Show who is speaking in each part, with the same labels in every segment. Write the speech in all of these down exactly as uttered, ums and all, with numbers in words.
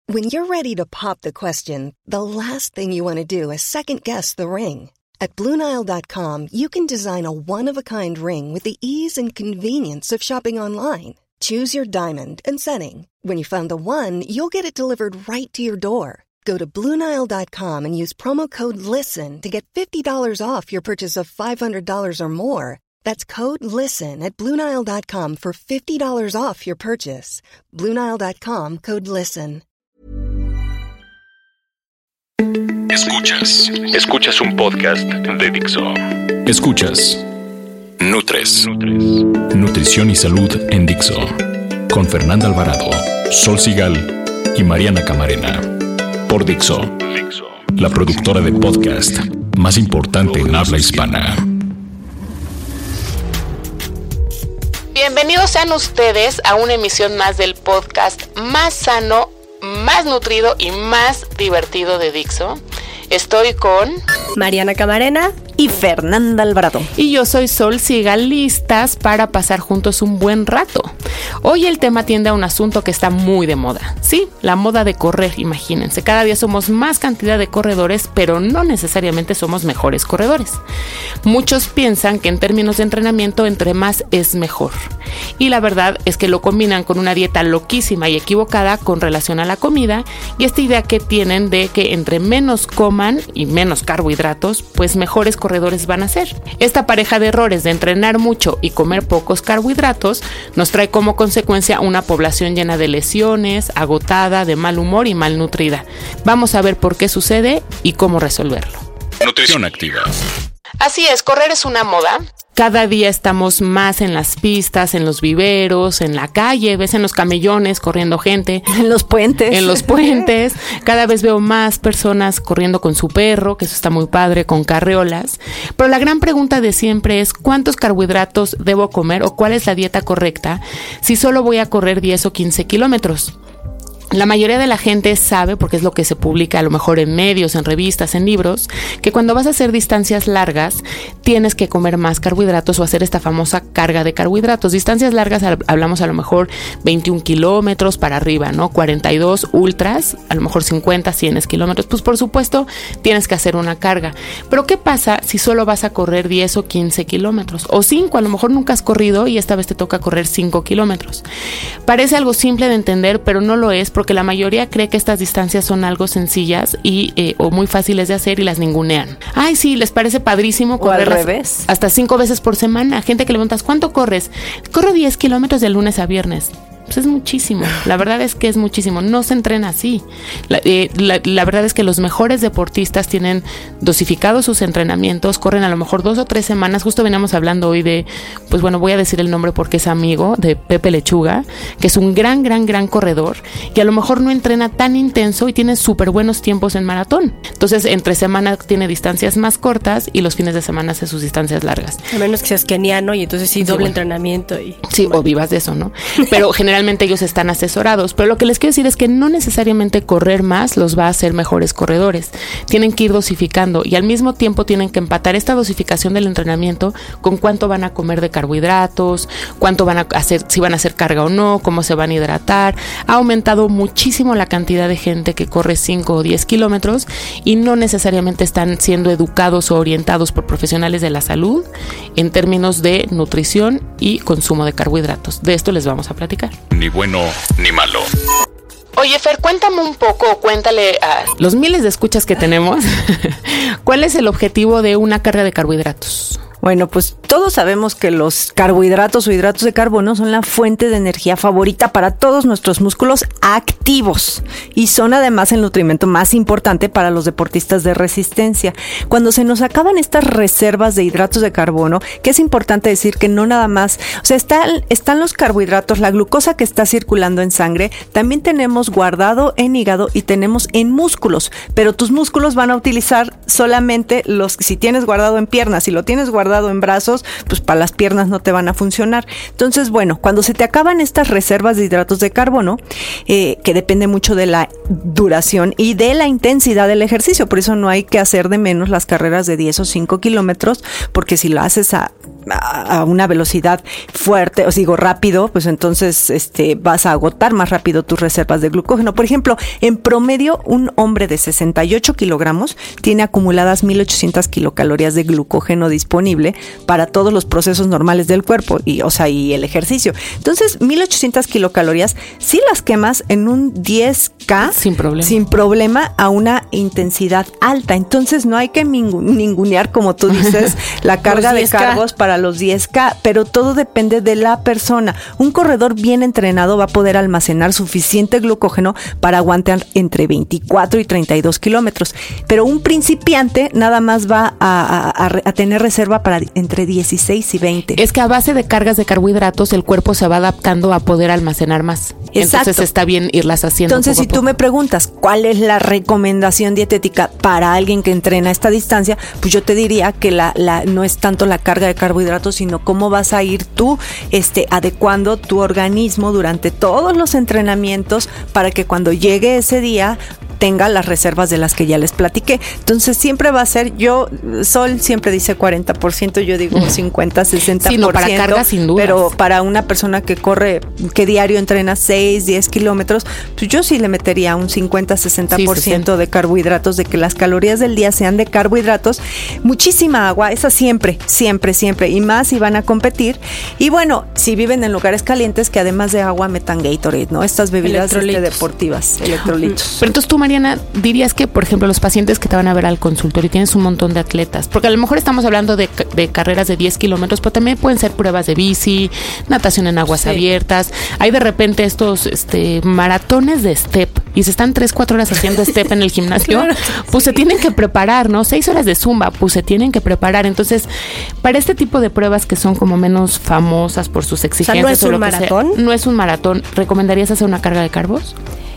Speaker 1: When you're ready to pop the question, the last thing you want to do is second-guess the ring. At Blue Nile dot com, you can design a one-of-a-kind ring with the ease and convenience of shopping online. Choose your diamond and setting. When you find the one, you'll get it delivered right to your door. Go to Blue Nile dot com and use promo code LISTEN to get fifty dollars off your purchase of five hundred dollars or more. That's code LISTEN at Blue Nile dot com for fifty dollars off your purchase. Blue Nile dot com, code LISTEN.
Speaker 2: Escuchas, escuchas un podcast de Dixo. Escuchas Nutres, Nutrición y Salud en Dixo, con Fernanda Alvarado, Sol Sigal y Mariana Camarena. Por Dixo, la productora de podcast más importante en habla hispana.
Speaker 3: Bienvenidos sean ustedes a una emisión más del podcast más sano, más nutrido y más divertido de Dixo. Estoy con
Speaker 4: Mariana Camarena y Fernanda Alvarado.
Speaker 3: Y yo soy Sol Sigal, listas para pasar juntos un buen rato. Hoy el tema tiende a un asunto que está muy de moda. Sí, la moda de correr, imagínense. Cada día somos más cantidad de corredores, pero no necesariamente somos mejores corredores. Muchos piensan que en términos de entrenamiento, entre más es mejor. Y la verdad es que lo combinan con una dieta loquísima y equivocada con relación a la comida, y esta idea que tienen de que entre menos coman y menos carbohidratos, pues mejores corredores van a ser. Esta pareja de errores de entrenar mucho y comer pocos carbohidratos nos trae como consecuencia una población llena de lesiones, agotada, de mal humor y malnutrida. Vamos a ver por qué sucede y cómo resolverlo.
Speaker 2: Nutrición activa.
Speaker 3: Así es, correr es una moda. Cada día estamos más en las pistas, en los viveros, en la calle, ves en los camellones corriendo gente.
Speaker 4: En los puentes.
Speaker 3: En los puentes. Cada vez veo más personas corriendo con su perro, que eso está muy padre, con carreolas. Pero la gran pregunta de siempre es, ¿cuántos carbohidratos debo comer o cuál es la dieta correcta si solo voy a correr diez o quince kilómetros? La mayoría de la gente sabe, porque es lo que se publica a lo mejor en medios, en revistas, en libros, que cuando vas a hacer distancias largas tienes que comer más carbohidratos o hacer esta famosa carga de carbohidratos. Distancias largas hablamos a lo mejor veintiún kilómetros para arriba, ¿no? cuarenta y dos ultras, a lo mejor cincuenta, cien kilómetros. Pues por supuesto tienes que hacer una carga. Pero ¿qué pasa si solo vas a correr diez o quince kilómetros? O cinco, a lo mejor nunca has corrido y esta vez te toca correr cinco kilómetros. Parece algo simple de entender, pero no lo es, porque la mayoría cree que estas distancias son algo sencillas y eh, o muy fáciles de hacer y las ningunean. Ay, sí, les parece padrísimo correr hasta cinco veces por semana. Gente que le preguntas, ¿cuánto corres? Corro diez kilómetros de lunes a viernes. Pues es muchísimo, la verdad es que es muchísimo, no se entrena así. La, eh, la, la verdad es que los mejores deportistas tienen dosificados sus entrenamientos, corren a lo mejor dos o tres semanas. Justo veníamos hablando hoy de, pues bueno, voy a decir el nombre porque es amigo de Pepe Lechuga, que es un gran, gran, gran corredor, y a lo mejor no entrena tan intenso y tiene súper buenos tiempos en maratón. Entonces, entre semana tiene distancias más cortas y los fines de semana hace sus distancias largas.
Speaker 4: A menos que seas keniano y entonces sí, doble sí, bueno. entrenamiento. Y...
Speaker 3: Sí, bueno. O vivas de eso, ¿no? Pero generalmente Realmente ellos están asesorados, pero lo que les quiero decir es que no necesariamente correr más los va a hacer mejores corredores. Tienen que ir dosificando y al mismo tiempo tienen que empatar esta dosificación del entrenamiento con cuánto van a comer de carbohidratos, cuánto van a hacer, si van a hacer carga o no, cómo se van a hidratar. Ha aumentado muchísimo la cantidad de gente que corre cinco o diez kilómetros y no necesariamente están siendo educados o orientados por profesionales de la salud en términos de nutrición y consumo de carbohidratos. De esto les vamos a platicar.
Speaker 2: Ni bueno ni malo.
Speaker 3: Oye, Fer, cuéntame un poco, cuéntale a los miles de escuchas que tenemos, ¿cuál es el objetivo de una carga de carbohidratos?
Speaker 4: Bueno, pues todos sabemos que los carbohidratos o hidratos de carbono son la fuente de energía favorita para todos nuestros músculos activos y son además el nutrimento más importante para los deportistas de resistencia. Cuando se nos acaban estas reservas de hidratos de carbono, que es importante decir que no nada más, o sea, están, están los carbohidratos, la glucosa que está circulando en sangre, también tenemos guardado en hígado y tenemos en músculos, pero tus músculos van a utilizar solamente los, si tienes guardado en piernas, si lo tienes guardado tardado en brazos, pues para las piernas no te van a funcionar. Entonces, bueno, cuando se te acaban estas reservas de hidratos de carbono, eh, que depende mucho de la duración y de la intensidad del ejercicio, por eso no hay que hacer de menos las carreras de diez o cinco kilómetros, porque si lo haces a, a, a una velocidad fuerte, o digo rápido, pues entonces este, vas a agotar más rápido tus reservas de glucógeno. Por ejemplo, en promedio, un hombre de sesenta y ocho kilogramos tiene acumuladas mil ochocientas kilocalorías de glucógeno disponible para todos los procesos normales del cuerpo, y, o sea, y el ejercicio. Entonces, mil ochocientas kilocalorías, si las quemas en un diez K
Speaker 3: sin problema.
Speaker 4: sin problema a una intensidad alta. Entonces, no hay que ningunear, como tú dices, la carga de cargos para los diez K, pero todo depende de la persona. Un corredor bien entrenado va a poder almacenar suficiente glucógeno para aguantar entre veinticuatro y treinta y dos kilómetros, pero un principiante nada más va a, a, a tener reserva para entre dieciséis y veinte.
Speaker 3: Es que a base de cargas de carbohidratos el cuerpo se va adaptando a poder almacenar más.
Speaker 4: Exacto.
Speaker 3: Entonces está bien irlas haciendo.
Speaker 4: Entonces,
Speaker 3: poco
Speaker 4: si tú me preguntas cuál es la recomendación dietética para alguien que entrena a esta distancia, pues yo te diría que la, la no es tanto la carga de carbohidratos, sino cómo vas a ir tú este, adecuando tu organismo durante todos los entrenamientos para que cuando llegue ese día tenga las reservas de las que ya les platiqué. Entonces siempre va a ser, yo, Sol siempre dice cuarenta por ciento, yo digo cincuenta, sesenta por ciento.
Speaker 3: Sí, no, para carga sin duda.
Speaker 4: Pero para una persona que corre, que diario entrena seis, diez kilómetros, pues yo sí le metería un cincuenta, sesenta por ciento sí, de carbohidratos, de que las calorías del día sean de carbohidratos. Muchísima agua, esa siempre, siempre, siempre. Y más si van a competir. Y bueno, si viven en lugares calientes, que además de agua metan Gatorade, ¿no? Estas bebidas este, deportivas, electrolitos.
Speaker 3: Pero entonces tú, Mariana, dirías que, por ejemplo, los pacientes que te van a ver al consultorio, tienes un montón de atletas, porque a lo mejor estamos hablando de, de carreras de diez kilómetros, pero también pueden ser pruebas de bici, natación en aguas sí. abiertas. Hay de repente estos este, maratones de step y se están tres, cuatro horas haciendo step en el gimnasio, claro, pues sí. se tienen que preparar, ¿no? Seis horas de zumba, pues se tienen que preparar. Entonces, para este tipo de pruebas que son como menos famosas por sus exigencias,
Speaker 5: o sea, ¿no es un maratón?
Speaker 3: Sea, no es un maratón. ¿Recomendarías hacer una carga de carbos?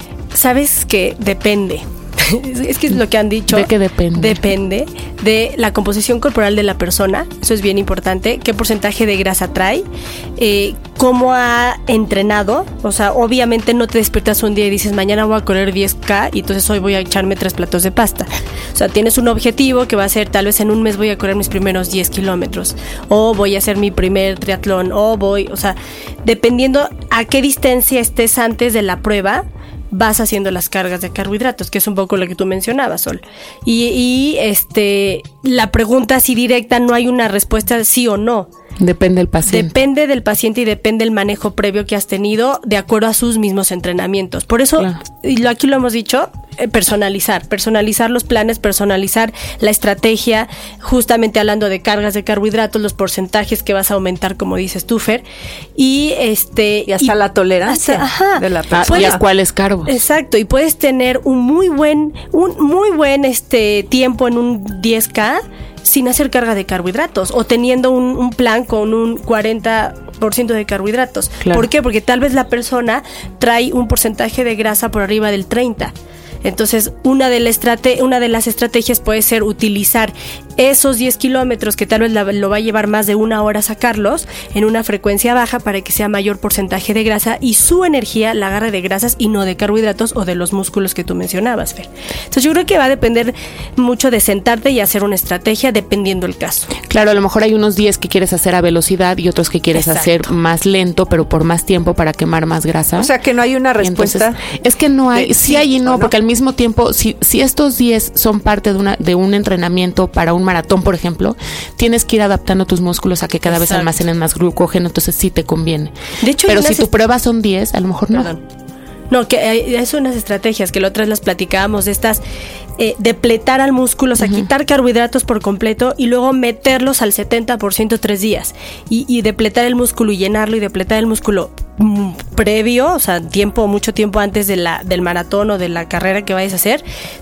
Speaker 5: Sabes que depende. Es que es lo que han dicho.
Speaker 3: ¿De qué depende?
Speaker 5: Depende de la composición corporal de la persona. Eso es bien importante. ¿Qué porcentaje de grasa trae? Eh, ¿Cómo ha entrenado? O sea, obviamente no te despiertas un día y dices, mañana voy a correr diez K y entonces hoy voy a echarme tres platos de pasta. O sea, tienes un objetivo que va a ser, tal vez en un mes voy a correr mis primeros diez kilómetros. O voy a hacer mi primer triatlón. O voy, o sea, dependiendo a qué distancia estés antes de la prueba, vas haciendo las cargas de carbohidratos, que es un poco lo que tú mencionabas, Sol. Y, y este, la pregunta así directa, no hay una respuesta sí o no.
Speaker 3: Depende del paciente.
Speaker 5: Depende del paciente y depende del manejo previo que has tenido de acuerdo a sus mismos entrenamientos. Por eso, claro. y lo, aquí lo hemos dicho, eh, personalizar, personalizar los planes, personalizar la estrategia, justamente hablando de cargas de carbohidratos, los porcentajes que vas a aumentar, como dices tú, Fer, y este
Speaker 4: y hasta y, la tolerancia hasta, ajá, de la persona.
Speaker 3: ¿Y a cuáles cargos?
Speaker 5: Exacto, y puedes tener un muy buen, un muy buen este tiempo en un diez K sin hacer carga de carbohidratos o teniendo un, un plan con un cuarenta por ciento de carbohidratos. Claro. ¿Por qué? Porque tal vez la persona trae un porcentaje de grasa por arriba del treinta. Entonces, una de, la estrate- una de las estrategias puede ser utilizar esos diez kilómetros que tal vez la, lo va a llevar más de una hora sacarlos en una frecuencia baja para que sea mayor porcentaje de grasa y su energía la agarre de grasas y no de carbohidratos o de los músculos que tú mencionabas, Fer. Entonces, yo creo que va a depender mucho de sentarte y hacer una estrategia dependiendo el caso.
Speaker 3: Claro, a lo mejor hay unos diez que quieres hacer a velocidad y otros que quieres Exacto. hacer más lento, pero por más tiempo para quemar más grasa.
Speaker 4: O sea, que no hay una respuesta.
Speaker 3: Entonces, es que no hay, de, sí, sí hay y no, no, porque al mismo tiempo, si, si estos diez son parte de una de un entrenamiento para un maratón, por ejemplo, tienes que ir adaptando tus músculos a que cada Exacto. vez almacenen más glucógeno, entonces sí te conviene. De hecho, pero si tu prueba son diez, a lo mejor no.
Speaker 5: Perdón. No, que hay, hay unas estrategias que la otra las platicábamos, de estas, eh, depletar al músculo, o sea, uh-huh. quitar carbohidratos por completo y luego meterlos al setenta por ciento tres días. Y, y depletar el músculo y llenarlo y depletar el músculo mm, previo, o sea, tiempo, mucho tiempo antes de la, del maratón o de la carrera que vayas a hacer,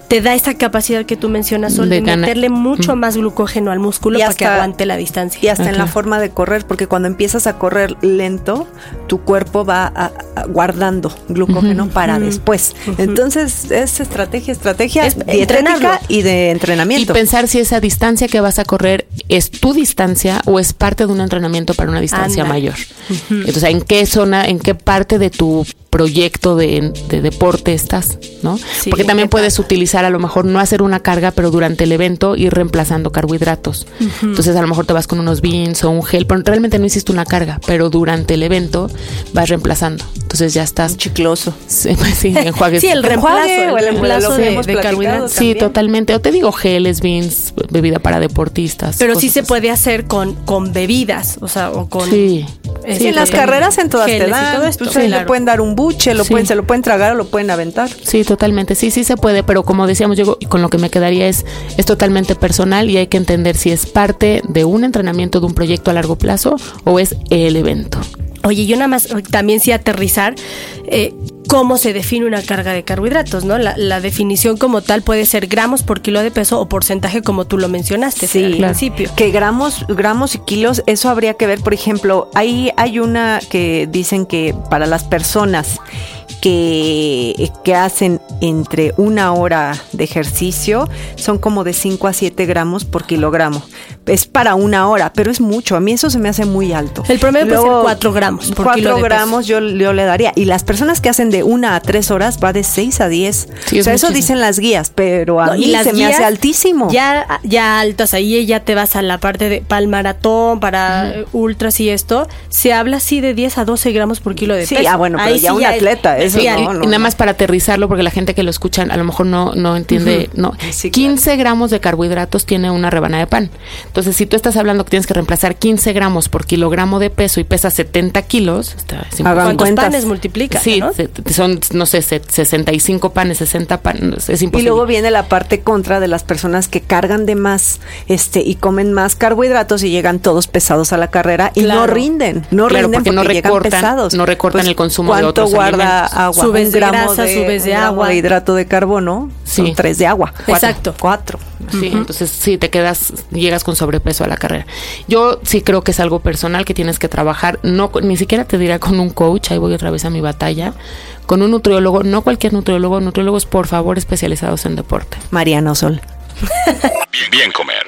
Speaker 5: te da esa capacidad que tú mencionas, Sol, de, de meterle mucho mm. más glucógeno al músculo y para hasta, que aguante la distancia.
Speaker 4: Y hasta okay.
Speaker 5: okay.
Speaker 4: en la forma de correr, porque cuando empiezas a correr lento, tu cuerpo va a, a, guardando glucógeno uh-huh. para uh-huh. después. Uh-huh. Entonces, es estrategia, estrategia es dietética y de entrenamiento.
Speaker 3: Y pensar si esa distancia que vas a correr es tu distancia o es parte de un entrenamiento para una distancia Anda. mayor. Uh-huh. Entonces, ¿en qué zona, en qué parte de tu proyecto de, de deporte estás, ¿no? Sí, porque también puedes pasa? utilizar a lo mejor no hacer una carga, pero durante el evento ir reemplazando carbohidratos. Uh-huh. Entonces a lo mejor te vas con unos beans o un gel, pero realmente no hiciste una carga, pero durante el evento vas reemplazando. Entonces ya estás...
Speaker 4: Un chicloso.
Speaker 3: Sí, pues sí, enjuagues.
Speaker 5: Sí, el reemplazo, el reemplazo de, de, de carbohidratos.
Speaker 3: Sí, totalmente. O te digo geles, beans, bebida para deportistas.
Speaker 5: Pero sí se así. puede hacer con, con bebidas, o sea, o con...
Speaker 3: Sí.
Speaker 4: Eh, sí, en las carreras en todas te dan, todo esto. Pues, sí, claro. Le pueden dar un buche, lo sí. pueden, se lo pueden tragar o lo pueden aventar.
Speaker 3: Sí, totalmente, sí, sí se puede, pero como decíamos, yo con lo que me quedaría es, es totalmente personal y hay que entender si es parte de un entrenamiento de un proyecto a largo plazo o es el evento.
Speaker 5: Oye, yo nada más también sí aterrizar eh, cómo se define una carga de carbohidratos, ¿no? La, la definición como tal puede ser gramos por kilo de peso o porcentaje como tú lo mencionaste
Speaker 4: sí,
Speaker 5: al
Speaker 4: claro.
Speaker 5: principio.
Speaker 4: Que gramos, gramos y kilos, eso habría que ver, por ejemplo, ahí hay una que dicen que para las personas que, que hacen entre una hora de ejercicio son como de cinco a siete gramos por kilogramo. Es para una hora, pero es mucho. A mí eso se me hace muy alto.
Speaker 5: El promedio Luego, puede ser cuatro gramos por kilo de
Speaker 4: gramos yo, yo le daría. Y las personas que hacen de una a tres horas va de seis a diez. Sí, o sea, eso muchísimo. Dicen las guías, pero a no, mí se me hace altísimo.
Speaker 5: Ya, ya altas, ahí ya te vas a la parte de para el maratón, para uh-huh. ultras y esto. Se habla así de diez a doce gramos por kilo de
Speaker 4: sí,
Speaker 5: peso.
Speaker 4: Sí, ah, bueno, pero ahí ya sí un ya atleta. Es, eso
Speaker 3: sí,
Speaker 4: no,
Speaker 3: y,
Speaker 4: no,
Speaker 3: y nada
Speaker 4: no.
Speaker 3: más para aterrizarlo, porque la gente que lo escuchan a lo mejor no, no entiende. Uh-huh. No, sí, quince claro. gramos de carbohidratos tiene una rebanada de pan. Entonces, si tú estás hablando que tienes que reemplazar quince gramos por kilogramo de peso y pesas setenta kilos, está,
Speaker 5: ¿cuántos cuentas? panes multiplica?
Speaker 3: Sí,
Speaker 5: ¿no?
Speaker 3: se, son, no sé, sesenta y cinco panes, sesenta panes, es imposible.
Speaker 4: Y luego viene la parte contra de las personas que cargan de más este y comen más carbohidratos y llegan todos pesados a la carrera y claro. no rinden, no
Speaker 3: claro,
Speaker 4: rinden
Speaker 3: porque, porque no
Speaker 4: llegan
Speaker 3: recortan,
Speaker 4: pesados.
Speaker 3: No recortan pues, el consumo de otros
Speaker 4: ¿cuánto guarda
Speaker 3: alimentos?
Speaker 4: Agua?
Speaker 5: Subes
Speaker 4: un
Speaker 5: de
Speaker 4: gramo
Speaker 5: grasa,
Speaker 4: de,
Speaker 5: subes de
Speaker 4: un
Speaker 5: agua.
Speaker 4: de hidrato de carbono,
Speaker 3: sí.
Speaker 4: son tres de agua. Cuatro,
Speaker 5: Exacto.
Speaker 4: Cuatro.
Speaker 3: Sí, uh-huh. entonces sí, te quedas, llegas con sobrepeso a la carrera. Yo sí creo que es algo personal que tienes que trabajar, no ni siquiera te dirá con un coach, ahí voy otra vez a mi batalla, con un nutriólogo, no cualquier nutriólogo, nutriólogos por favor especializados en deporte.
Speaker 4: Mariano Sol.
Speaker 2: Bien, bien comer.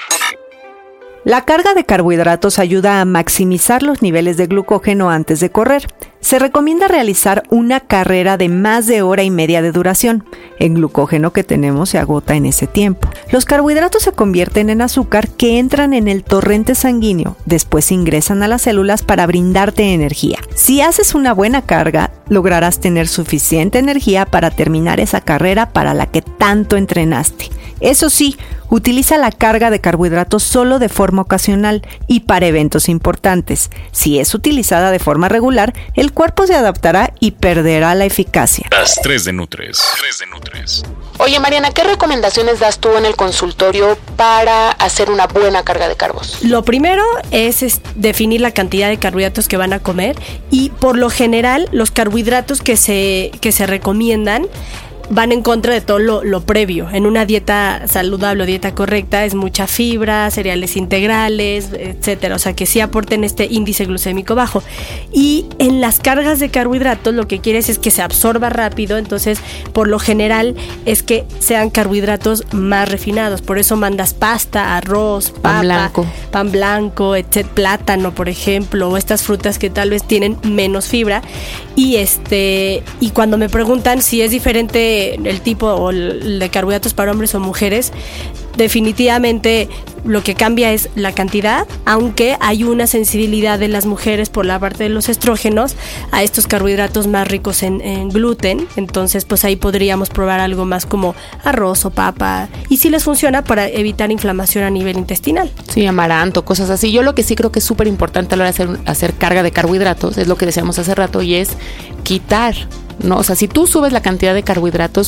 Speaker 4: La carga de carbohidratos ayuda a maximizar los niveles de glucógeno antes de correr. Se recomienda realizar una carrera de más de hora y media de duración. El glucógeno que tenemos se agota en ese tiempo. Los carbohidratos se convierten en azúcar que entran en el torrente sanguíneo. Después ingresan a las células para brindarte energía. Si haces una buena carga, lograrás tener suficiente energía para terminar esa carrera para la que tanto entrenaste. Eso sí, utiliza la carga de carbohidratos solo de forma ocasional y para eventos importantes. Si es utilizada de forma regular, el cuerpo se adaptará y perderá la eficacia.
Speaker 2: Las tres de Nutres. Tres de Nutres.
Speaker 3: Oye, Mariana, ¿qué recomendaciones das tú en el consultorio para hacer una buena carga de carbos?
Speaker 5: Lo primero es, es definir la cantidad de carbohidratos que van a comer y por lo general los carbohidratos que se, que se recomiendan van en contra de todo lo, lo previo. En una dieta saludable o dieta correcta es mucha fibra, cereales integrales, etcétera. O sea, que sí aporten este índice glucémico bajo. Y en las cargas de carbohidratos lo que quieres es que se absorba rápido. Entonces, por lo general es que sean carbohidratos más refinados. Por eso mandas pasta, arroz, papa,
Speaker 3: pan blanco,
Speaker 5: pan blanco, etcétera, plátano, por ejemplo, o estas frutas que tal vez tienen menos fibra. Y este y cuando me preguntan si es diferente el tipo o el de carbohidratos para hombres o mujeres, definitivamente lo que cambia es la cantidad, aunque hay una sensibilidad de las mujeres por la parte de los estrógenos a estos carbohidratos más ricos en, en gluten. Entonces pues ahí podríamos probar algo más como arroz o papa, y si les funciona para evitar inflamación a nivel intestinal.
Speaker 3: Sí, amaranto, cosas así. Yo lo que sí creo que es súper importante a la hora de hacer, hacer carga de carbohidratos es lo que decíamos hace rato, y es quitar, ¿no? O sea, si tú subes la cantidad de carbohidratos,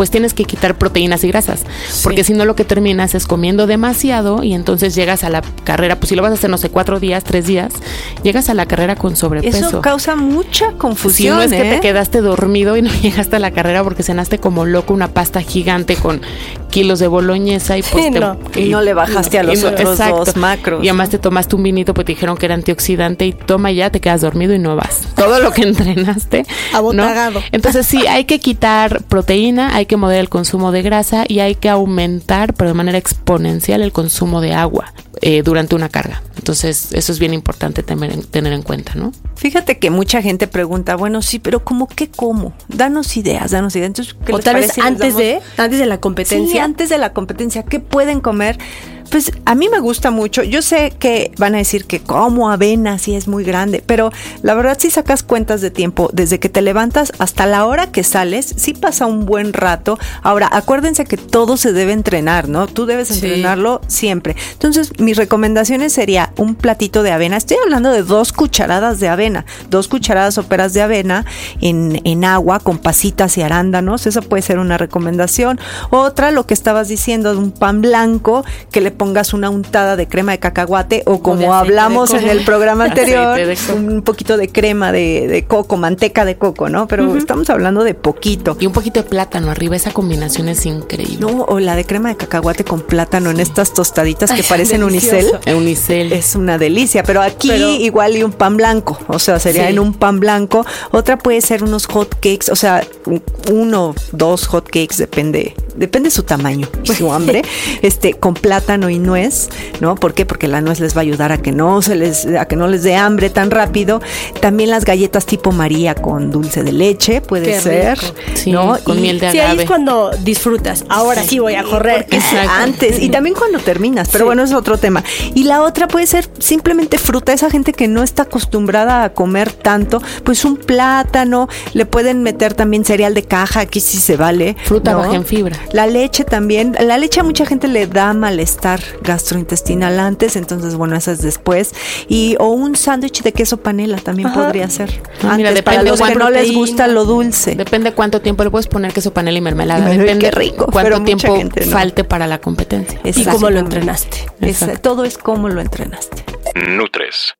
Speaker 3: pues tienes que quitar proteínas y grasas, sí. porque si no lo que terminas es comiendo demasiado y entonces llegas a la carrera, pues si lo vas a hacer, no sé, cuatro días, tres días, llegas a la carrera con sobrepeso.
Speaker 4: Eso causa mucha confusión.
Speaker 3: Si no es
Speaker 4: ¿eh?
Speaker 3: que te quedaste dormido y no llegaste a la carrera porque cenaste como loco una pasta gigante con kilos de boloñesa y pues
Speaker 5: sí,
Speaker 3: te,
Speaker 5: no.
Speaker 4: y, y no le bajaste no, a los otros exacto. dos macros.
Speaker 3: Y además te tomaste un vinito porque te dijeron que era antioxidante y toma ya, te quedas dormido y no vas. Todo lo que entrenaste.
Speaker 5: Abotagado.
Speaker 3: ¿no? Entonces sí, hay que quitar proteína, hay que moderar el consumo de grasa y hay que aumentar, pero de manera exponencial, el consumo de agua eh, durante una carga. Entonces eso es bien importante tener, tener en cuenta, ¿no?
Speaker 4: Fíjate que mucha gente pregunta, bueno, sí, pero ¿cómo qué como? Danos ideas, danos ideas. Entonces, ¿qué
Speaker 5: o
Speaker 4: les
Speaker 5: tal
Speaker 4: parece?
Speaker 5: vez antes de, antes de la competencia.
Speaker 4: Sí, antes de la competencia, ¿qué pueden comer? Pues a mí me gusta mucho. Yo sé que van a decir que como avena sí es muy grande, pero la verdad si sacas cuentas de tiempo, desde que te levantas hasta la hora que sales, sí pasa un buen rato. Ahora, acuérdense que todo se debe entrenar, ¿no? Tú debes sí. entrenarlo siempre. Entonces, mis recomendaciones sería un platito de avena. Estoy hablando de dos cucharadas de avena, dos cucharadas soperas de avena en, en agua con pasitas y arándanos. Esa puede ser una recomendación. Otra, lo que estabas diciendo, de un pan blanco que le pongas una untada de crema de cacahuate o como o hablamos en el programa anterior, un poquito de crema de, de coco, manteca de coco, ¿no? Pero uh-huh. estamos hablando de poquito.
Speaker 3: Y un poquito de plátano arriba, esa combinación es increíble.
Speaker 4: No, o la de crema de cacahuate con plátano en estas tostaditas que Ay, parecen unicel.
Speaker 3: Unicel.
Speaker 4: Es una delicia, pero aquí
Speaker 5: pero,
Speaker 4: igual y un pan blanco, o sea, sería sí. en un pan blanco. Otra puede ser unos hot cakes, o sea, uno, dos hot cakes, depende, depende su tamaño y su hambre, este, con plátano y nuez, ¿no? ¿Por qué? Porque la nuez les va a ayudar a que no se les, a que no les dé hambre tan rápido. También las galletas tipo María con dulce de leche, puede Qué ser,
Speaker 3: sí,
Speaker 4: ¿no?
Speaker 3: Con
Speaker 4: y,
Speaker 3: miel de
Speaker 5: agave. Sí, ahí es cuando disfrutas. Ahora sí, sí voy a correr.
Speaker 4: Antes, y también cuando terminas, pero sí. bueno, es otro tema. Y la otra puede ser simplemente fruta. Esa gente que no está acostumbrada a comer tanto, pues un plátano, le pueden meter también cereal de caja, aquí sí se vale.
Speaker 3: Fruta
Speaker 4: ¿no?
Speaker 3: baja en fibra.
Speaker 4: La leche también, la leche a mucha gente le da malestar gastrointestinal antes, entonces bueno, esa es después. Y o un sándwich de queso panela también Ajá. podría ser.
Speaker 3: Ah, mira,
Speaker 4: antes, para los que no les gusta lo dulce.
Speaker 3: Depende cuánto tiempo le puedes poner queso panela y mermelada.
Speaker 4: Ay,
Speaker 3: Depende
Speaker 4: qué rico,
Speaker 3: cuánto tiempo no. falte para la competencia.
Speaker 5: Y cómo lo entrenaste.
Speaker 4: Es, todo es cómo lo entrenaste.
Speaker 2: Nutres.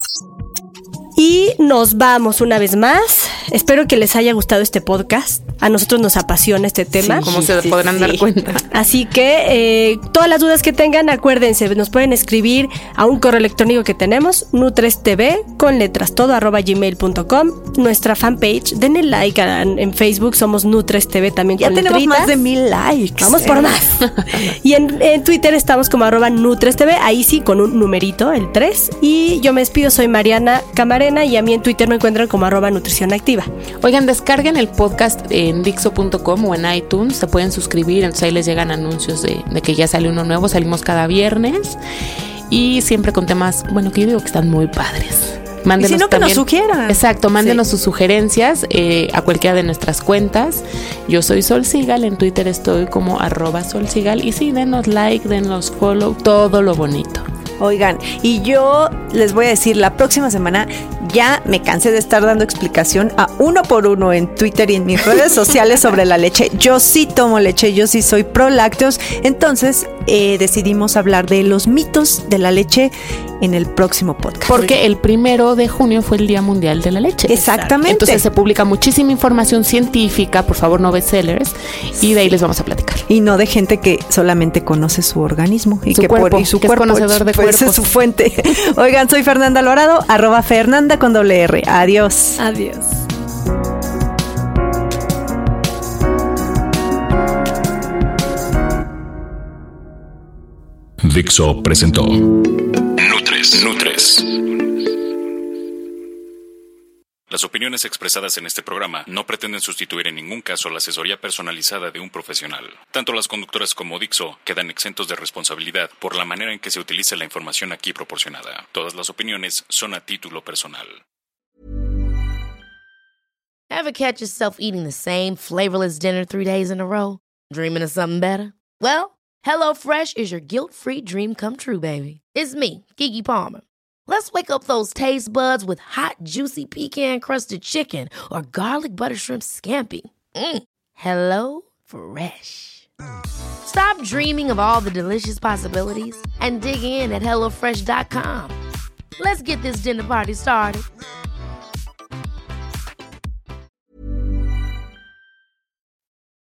Speaker 5: Y nos vamos una vez más. Espero que les haya gustado este podcast. A nosotros nos apasiona este tema.
Speaker 3: Sí, como se sí, podrán sí. dar cuenta.
Speaker 5: Así que eh, todas las dudas que tengan, acuérdense, nos pueden escribir a un correo electrónico que tenemos, nutrestv con letras todo arroba gmail punto com. Nuestra fanpage, denle like a, en Facebook, somos nutrestv también
Speaker 4: ya
Speaker 5: con
Speaker 4: tenemos
Speaker 5: letritas.
Speaker 4: Más de mil likes.
Speaker 5: Vamos eh. por más. Y en, en Twitter estamos como arroba nutrestv, ahí sí, con un numerito, el tres. Y yo me despido, soy Mariana Camarena y a mí en Twitter me encuentran como arroba nutrición activa.
Speaker 3: Oigan, descarguen el podcast en dixo punto com o en iTunes, se pueden suscribir, entonces ahí les llegan anuncios de, de que ya sale uno nuevo, salimos cada viernes y siempre con temas, bueno, que yo digo que están muy padres. Mándenos
Speaker 4: y si no,
Speaker 3: también,
Speaker 4: que nos sugieran.
Speaker 3: Exacto, mándenos
Speaker 4: sí.
Speaker 3: sus sugerencias eh, a cualquiera de nuestras cuentas. Yo soy Sol Sigal, en Twitter estoy como arroba Sol Sigal y sí, denos like, denos follow, todo lo bonito.
Speaker 4: Oigan, y yo les voy a decir, la próxima semana ya me cansé de estar dando explicación a uno por uno en Twitter y en mis redes sociales sobre la leche. Yo sí tomo leche, yo sí soy pro lácteos. Entonces eh, decidimos hablar de los mitos de la leche en el próximo podcast.
Speaker 3: Porque el primero de junio fue el Día Mundial de la Leche.
Speaker 4: Exactamente.
Speaker 3: Entonces se publica muchísima información científica, por favor no bestsellers, y de ahí les vamos a platicar.
Speaker 4: Y no de gente que solamente conoce su organismo y
Speaker 3: su
Speaker 4: que
Speaker 3: cuerpo,
Speaker 4: por, y su
Speaker 3: que
Speaker 4: cuerpo
Speaker 3: es conocedor de
Speaker 4: pues,
Speaker 3: cuerpos.
Speaker 4: Es su fuente. Oigan, soy Fernanda Alvarado, arroba Fernanda con doble R. Adiós.
Speaker 5: Adiós.
Speaker 2: Dixo presentó Nutres. Nutres. Las opiniones expresadas en este programa no pretenden sustituir en ningún caso la asesoría personalizada de un profesional. Tanto las conductoras como Dixo quedan exentos de responsabilidad por la manera en que se utilice la información aquí proporcionada. Todas las opiniones son a título personal.
Speaker 6: Ever catch yourself eating the same flavorless dinner three days in a row? Dreaming of something better? Well, HelloFresh is your guilt-free dream come true, baby. It's me, Keke Palmer. Let's wake up those taste buds with hot, juicy pecan-crusted chicken or garlic butter shrimp scampi. Mm. Hello Fresh. Stop dreaming of all the delicious possibilities and dig in at hello fresh dot com. Let's get this dinner party started.